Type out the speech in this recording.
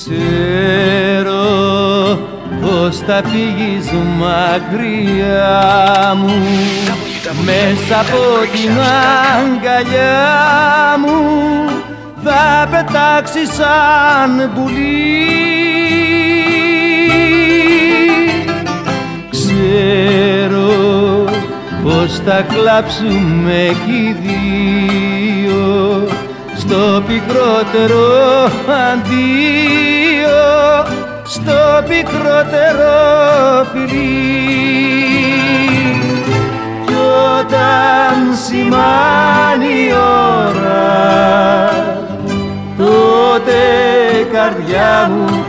Ξέρω πως θα φύγεις μακριά μου, μέσα από την αγκαλιά μου θα πετάξεις σαν πουλί. Ξέρω πως θα κλάψουμε κι οι δύο στο πικρότερο αντίο, στο πικρότερο φιλί. Κι όταν σημάνει η ώρα, τότε καρδιά μου